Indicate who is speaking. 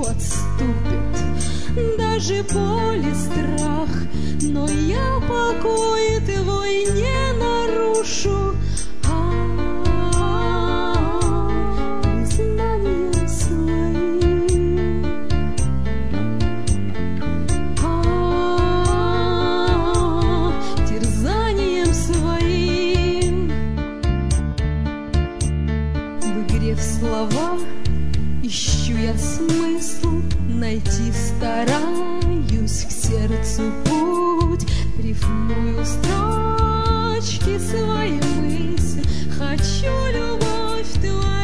Speaker 1: подступит, даже боль и страх, но я покой твой не нарушу. Признанием своим, терзанием своим. В игре в слова ищу я смысл, найти стараюсь к сердцу путь, рифмую строчки свои мысли, хочу любовь твою.